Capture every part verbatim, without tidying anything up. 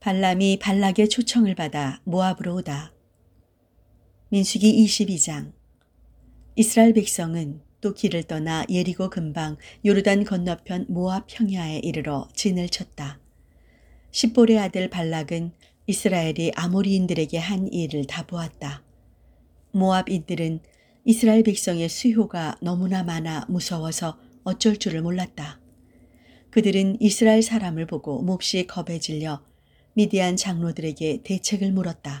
발람이 발락의 초청을 받아 모압으로 오다. 민수기 이십이 장. 이스라엘 백성은 또 길을 떠나 예리고 근방 요르단 건너편 모압 평야에 이르러 진을 쳤다. 십볼의 아들 발락은 이스라엘이 아모리인들에게 한 일을 다 보았다. 모압인들은 이스라엘 백성의 수효가 너무나 많아 무서워서 어쩔 줄을 몰랐다. 그들은 이스라엘 사람을 보고 몹시 겁에 질려 미디안 장로들에게 대책을 물었다.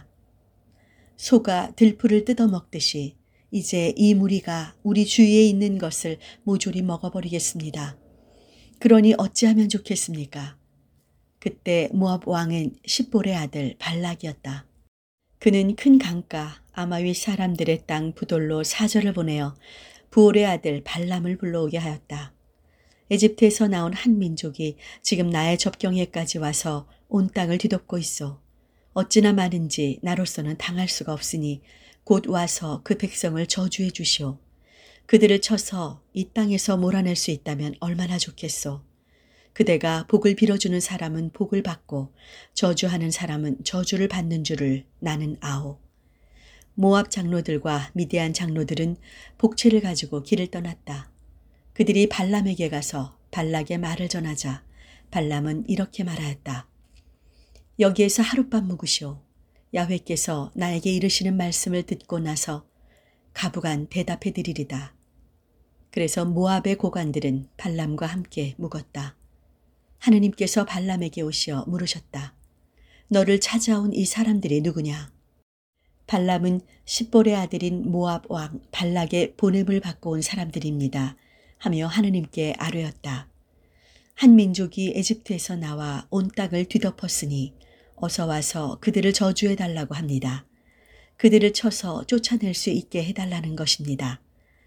소가 들풀을 뜯어먹듯이 이제 이 무리가 우리 주위에 있는 것을 모조리 먹어버리겠습니다. 그러니 어찌하면 좋겠습니까? 그때 모압 왕은 십볼의 아들 발락이었다. 그는 큰 강가 아마윗 사람들의 땅 부돌로 사절을 보내어 부올의 아들 발람을 불러오게 하였다. 에집트에서 나온 한 민족이 지금 나의 접경에까지 와서 온 땅을 뒤덮고 있어. 어찌나 많은지 나로서는 당할 수가 없으니 곧 와서 그 백성을 저주해 주시오. 그들을 쳐서 이 땅에서 몰아낼 수 있다면 얼마나 좋겠소. 그대가 복을 빌어주는 사람은 복을 받고 저주하는 사람은 저주를 받는 줄을 나는 아오. 모압 장로들과 미디안 장로들은 복채를 가지고 길을 떠났다. 그들이 발람에게 가서 발락의 말을 전하자 발람은 이렇게 말하였다. 여기에서 하룻밤 묵으시오. 야훼께서 나에게 이르시는 말씀을 듣고 나서 가부간 대답해 드리리다. 그래서 모압의 고관들은 발람과 함께 묵었다. 하느님께서 발람에게 오시어 물으셨다. 너를 찾아온 이 사람들이 누구냐? 발람은 십볼의 아들인 모압 왕 발락의 보냄을 받고 온 사람들입니다. 하며 하느님께 아뢰었다. 한 민족이 에집트에서 나와 온 땅을 뒤덮었으니 어서 와서 그들을 저주해 달라고 합니다. 그들을 쳐서 쫓아낼 수 있게 해달라는 것입니다.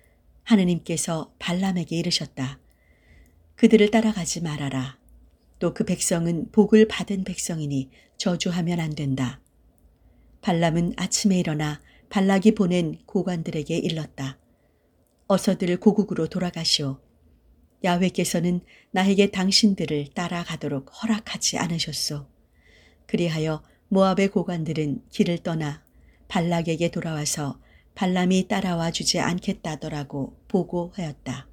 하느님께서 발람에게 이르셨다. 그들을 따라가지 말아라. 또 그 백성은 복을 받은 백성이니 저주하면 안 된다. 발람은 아침에 일어나 발락이 보낸 고관들에게 일렀다. 어서들 고국으로 돌아가시오. 야훼께서는 나에게 당신들을 따라가도록 허락하지 않으셨소. 그리하여 모압의 고관들은 길을 떠나 발락에게 돌아와서 발람이 따라와 주지 않겠다더라고 보고하였다.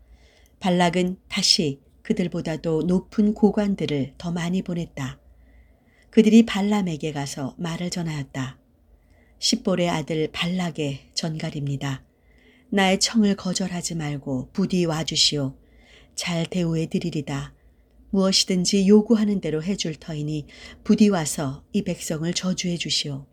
발락은 다시 그들보다도 높은 고관들을 더 많이 보냈다. 그들이 발람에게 가서 말을 전하였다. 십볼의 아들 발락의 전갈입니다. 나의 청을 거절하지 말고 부디 와주시오. 잘 대우해 드리리다. 무엇이든지 요구하는 대로 해줄 터이니 부디 와서 이 백성을 저주해 주시오.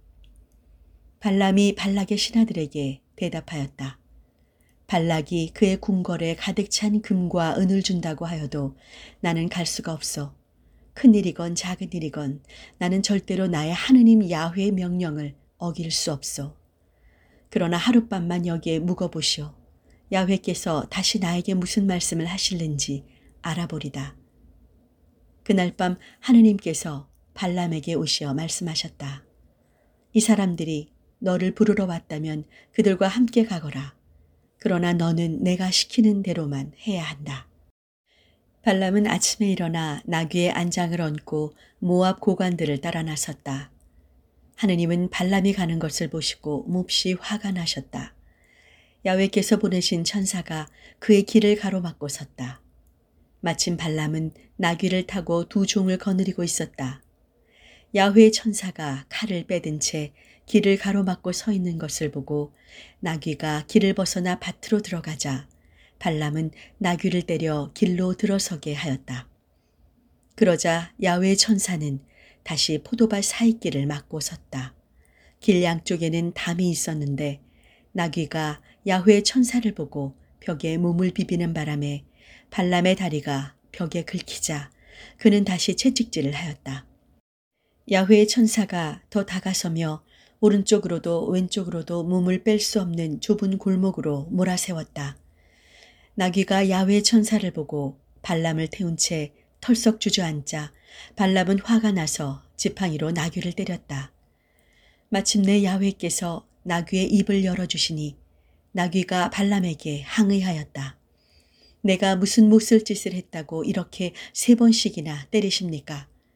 발람이 발락의 신하들에게 대답하였다. 발락이 그의 궁궐에 가득 찬 금과 은을 준다고 하여도 나는 갈 수가 없어. 큰 일이건 작은 일이건 나는 절대로 나의 하느님 야훼의 명령을 어길 수 없어. 그러나 하룻밤만 여기에 묵어보시오. 야훼께서 다시 나에게 무슨 말씀을 하실는지 알아보리다. 그날 밤 하느님께서 발람에게 오시어 말씀하셨다. 이 사람들이 너를 부르러 왔다면 그들과 함께 가거라. 그러나 너는 내가 시키는 대로만 해야 한다. 발람은 아침에 일어나 나귀의 안장을 얹고 모압 고관들을 따라 나섰다. 하느님은 발람이 가는 것을 보시고 몹시 화가 나셨다. 야훼께서 보내신 천사가 그의 길을 가로막고 섰다. 마침 발람은 나귀를 타고 두 종을 거느리고 있었다. 야훼의 천사가 칼을 빼든 채 길을 가로막고 서 있는 것을 보고 나귀가 길을 벗어나 밭으로 들어가자 발람은 나귀를 때려 길로 들어서게 하였다. 그러자 야훼의 천사는 다시 포도밭 사이길을 막고 섰다. 길 양쪽에는 담이 있었는데 나귀가 야훼의 천사를 보고 벽에 몸을 비비는 바람에 발람의 다리가 벽에 긁히자 그는 다시 채찍질을 하였다. 야훼의 천사가 더 다가서며 오른쪽으로도 왼쪽으로도 몸을 뺄 수 없는 좁은 골목으로 몰아세웠다. 나귀가 야훼의 천사를 보고 발람을 태운 채 털썩 주저앉자 발람은 화가 나서 지팡이로 나귀를 때렸다. 마침내 야훼께서 나귀의 입을 열어주시니 나귀가 발람에게 항의하였다. 내가 무슨 못쓸 짓을 했다고 이렇게 세 번씩이나 때리십니까?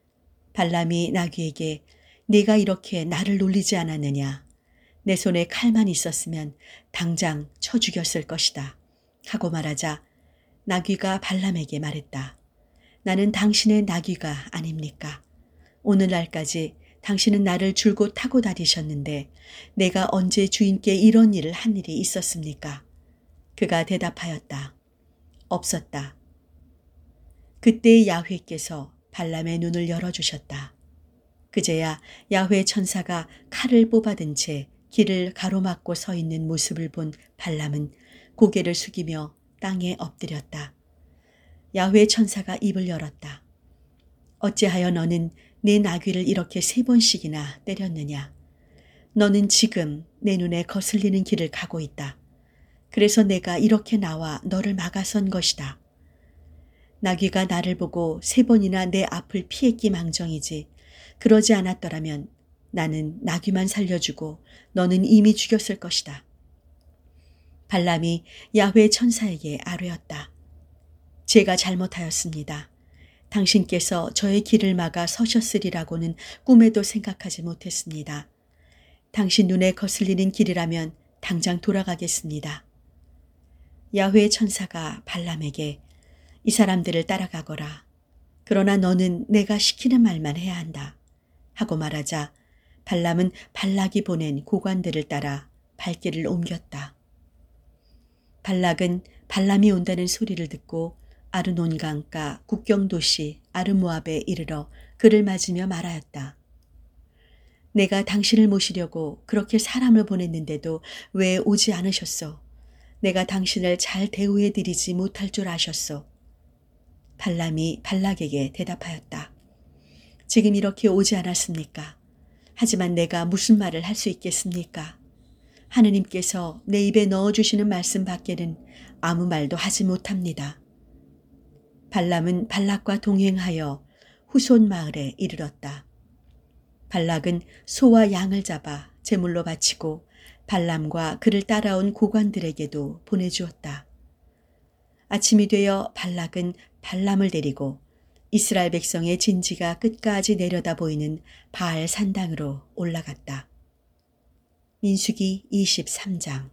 발람이 나귀에게 네가 이렇게 나를 놀리지 않았느냐. 내 손에 칼만 있었으면 당장 쳐 죽였을 것이다. 하고 말하자 나귀가 발람에게 말했다. 나는 당신의 나귀가 아닙니까? 오늘날까지 당신은 나를 줄곧 타고 다니셨는데 내가 언제 주인께 이런 일을 한 일이 있었습니까? 그가 대답하였다. 없었다. 그때 야훼께서 발람의 눈을 열어주셨다. 그제야 야훼 천사가 칼을 뽑아든 채 길을 가로막고 서 있는 모습을 본 발람은 고개를 숙이며 땅에 엎드렸다. 야훼 천사가 입을 열었다. 어찌하여 너는 내 나귀를 이렇게 세 번씩이나 때렸느냐. 너는 지금 내 눈에 거슬리는 길을 가고 있다. 그래서 내가 이렇게 나와 너를 막아선 것이다. 나귀가 나를 보고 세 번이나 내 앞을 피했기 망정이지. 그러지 않았더라면 나는 나귀만 살려주고 너는 이미 죽였을 것이다. 발람이 야훼 천사에게 아뢰었다. 제가 잘못하였습니다. 당신께서 저의 길을 막아 서셨으리라고는 꿈에도 생각하지 못했습니다. 당신 눈에 거슬리는 길이라면 당장 돌아가겠습니다. 야훼 천사가 발람에게 이 사람들을 따라가거라. 그러나 너는 내가 시키는 말만 해야 한다. 하고 말하자 발람은 발락이 보낸 고관들을 따라 발길을 옮겼다. 발락은 발람이 온다는 소리를 듣고 아르논 강가 국경도시 아르모압에 이르러 그를 맞으며 말하였다. 내가 당신을 모시려고 그렇게 사람을 보냈는데도 왜 오지 않으셨소? 내가 당신을 잘 대우해 드리지 못할 줄 아셨소. 발람이 발락에게 대답하였다. 지금 이렇게 오지 않았습니까? 하지만 내가 무슨 말을 할 수 있겠습니까? 하느님께서 내 입에 넣어주시는 말씀 밖에는 아무 말도 하지 못합니다. 발람은 발락과 동행하여 후손 마을에 이르렀다. 발락은 소와 양을 잡아 제물로 바치고 발람과 그를 따라온 고관들에게도 보내주었다. 아침이 되어 발락은 발람을 데리고 이스라엘 백성의 진지가 끝까지 내려다 보이는 바알 산당으로 올라갔다. 민수기 이십삼 장.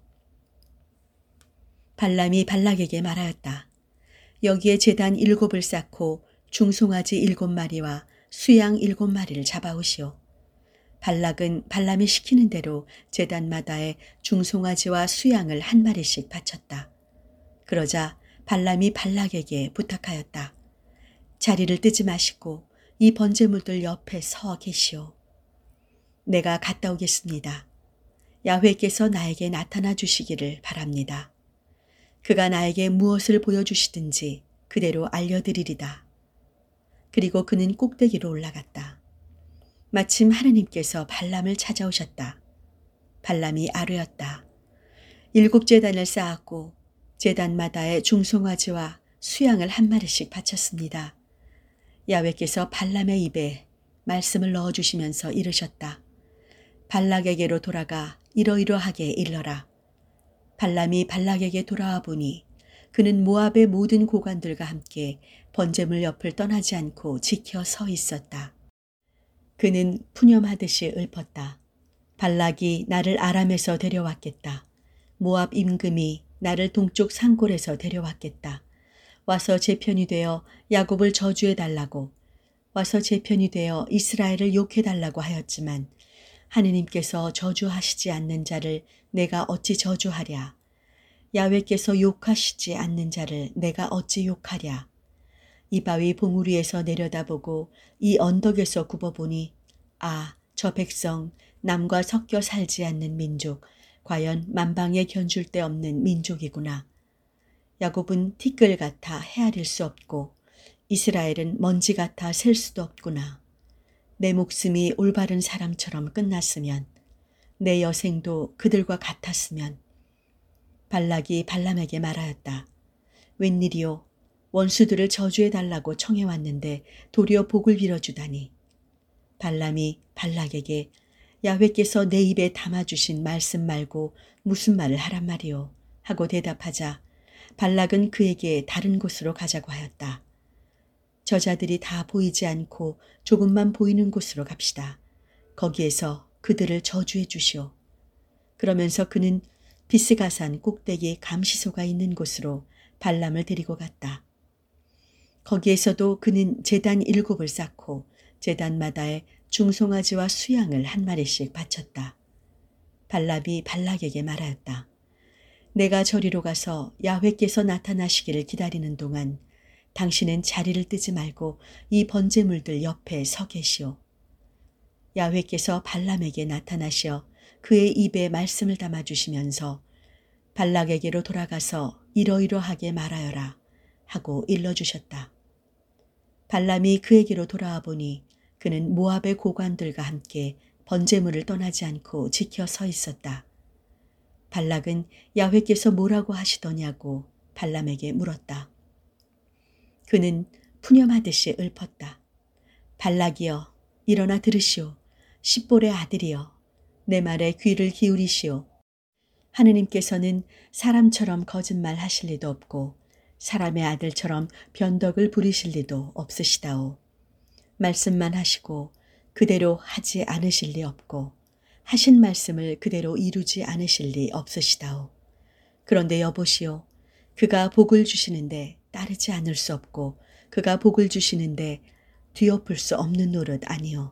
발람이 발락에게 말하였다. 여기에 제단 일곱을 쌓고 중송아지 일곱 마리와 수양 일곱 마리를 잡아오시오. 발락은 발람이 시키는 대로 제단마다에 중송아지와 수양을 한 마리씩 바쳤다. 그러자 발람이 발락에게 부탁하였다. 자리를 뜨지 마시고 이 번제물들 옆에 서 계시오. 내가 갔다 오겠습니다. 야훼께서 나에게 나타나 주시기를 바랍니다. 그가 나에게 무엇을 보여주시든지 그대로 알려드리리다. 그리고 그는 꼭대기로 올라갔다. 마침 하느님께서 발람을 찾아오셨다. 발람이 아뢰었다. 일곱 제단을 쌓았고 제단마다에 중송아지와 수양을 한 마리씩 바쳤습니다. 야훼께서 발람의 입에 말씀을 넣어주시면서 이르셨다. 발락에게로 돌아가 이러이러하게 일러라. 발람이 발락에게 돌아와 보니 그는 모압의 모든 고관들과 함께 번제물 옆을 떠나지 않고 지켜 서 있었다. 그는 푸념하듯이 읊었다. 발락이 나를 아람에서 데려왔겠다. 모압 임금이 나를 동쪽 산골에서 데려왔겠다. 와서 제 편이 되어 야곱을 저주해달라고, 와서 제 편이 되어 이스라엘을 욕해달라고 하였지만 하느님께서 저주하시지 않는 자를 내가 어찌 저주하랴. 야훼께서 욕하시지 않는 자를 내가 어찌 욕하랴. 이 바위 봉우리에서 내려다보고 이 언덕에서 굽어보니 아, 저 백성 남과 섞여 살지 않는 민족, 과연 만방에 견줄 데 없는 민족이구나. 야곱은 티끌 같아 헤아릴 수 없고 이스라엘은 먼지 같아 셀 수도 없구나. 내 목숨이 올바른 사람처럼 끝났으면, 내 여생도 그들과 같았으면. 발락이 발람에게 말하였다. 웬일이요? 원수들을 저주해달라고 청해왔는데 도리어 복을 빌어주다니. 발람이 발락에게 야훼께서 내 입에 담아주신 말씀 말고 무슨 말을 하란 말이오? 하고 대답하자 발락은 그에게 다른 곳으로 가자고 하였다. 저자들이 다 보이지 않고 조금만 보이는 곳으로 갑시다. 거기에서 그들을 저주해 주시오. 그러면서 그는 비스가산 꼭대기 감시소가 있는 곳으로 발람을 데리고 갔다. 거기에서도 그는 제단 일곱을 쌓고 제단마다에 중송아지와 수양을 한 마리씩 바쳤다. 발람이 발락에게 말하였다. 내가 저리로 가서 야훼께서 나타나시기를 기다리는 동안 당신은 자리를 뜨지 말고 이 번제물들 옆에 서 계시오. 야훼께서 발람에게 나타나시어 그의 입에 말씀을 담아주시면서 발락에게로 돌아가서 이러이러하게 말하여라 하고 일러주셨다. 발람이 그에게로 돌아와 보니 그는 모압의 고관들과 함께 번제물을 떠나지 않고 지켜 서 있었다. 발락은 야훼께서 뭐라고 하시더냐고 발람에게 물었다. 그는 푸념하듯이 읊었다. 발락이여, 일어나 들으시오. 십볼의 아들이여, 내 말에 귀를 기울이시오. 하느님께서는 사람처럼 거짓말 하실 리도 없고 사람의 아들처럼 변덕을 부리실 리도 없으시다오. 말씀만 하시고 그대로 하지 않으실 리 없고 하신 말씀을 그대로 이루지 않으실 리 없으시다오. 그런데 여보시오, 그가 복을 주시는데 따르지 않을 수 없고 그가 복을 주시는데 뒤엎을 수 없는 노릇 아니오.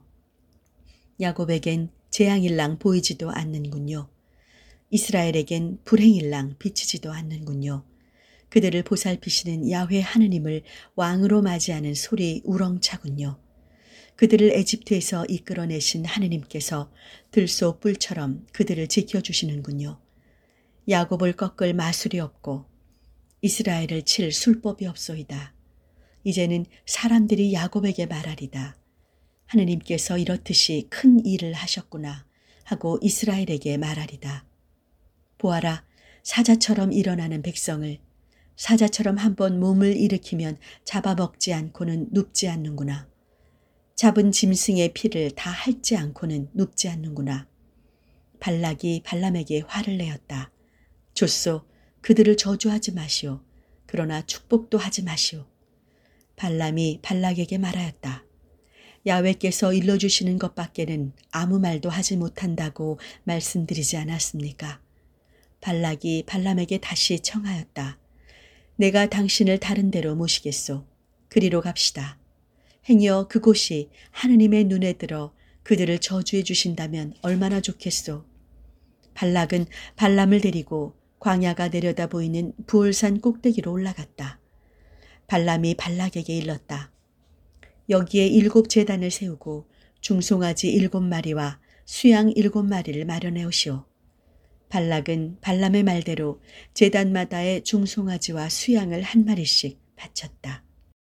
야곱에겐 재앙일랑 보이지도 않는군요. 이스라엘에겐 불행일랑 비치지도 않는군요. 그들을 보살피시는 야훼 하느님을 왕으로 맞이하는 소리 우렁차군요. 그들을 에집트에서 이끌어내신 하느님께서 들소 뿔처럼 그들을 지켜주시는군요. 야곱을 꺾을 마술이 없고 이스라엘을 칠 술법이 없소이다. 이제는 사람들이 야곱에게 말하리다. 하느님께서 이렇듯이 큰 일을 하셨구나 하고 이스라엘에게 말하리다. 보아라, 사자처럼 일어나는 백성을, 사자처럼 한번 몸을 일으키면 잡아먹지 않고는 눕지 않는구나. 잡은 짐승의 피를 다 핥지 않고는 눕지 않는구나. 발락이 발람에게 화를 내었다. 좋소, 그들을 저주하지 마시오. 그러나 축복도 하지 마시오. 발람이 발락에게 말하였다. 야훼께서 일러주시는 것밖에는 아무 말도 하지 못한다고 말씀드리지 않았습니까? 발락이 발람에게 다시 청하였다. 내가 당신을 다른 데로 모시겠소. 그리로 갑시다. 행여 그곳이 하느님의 눈에 들어 그들을 저주해 주신다면 얼마나 좋겠소. 발락은 발람을 데리고 광야가 내려다 보이는 부올산 꼭대기로 올라갔다. 발람이 발락에게 일렀다. 여기에 일곱 제단을 세우고 중송아지 일곱 마리와 수양 일곱 마리를 마련해 오시오. 발락은 발람의 말대로 제단마다의 중송아지와 수양을 한 마리씩 바쳤다.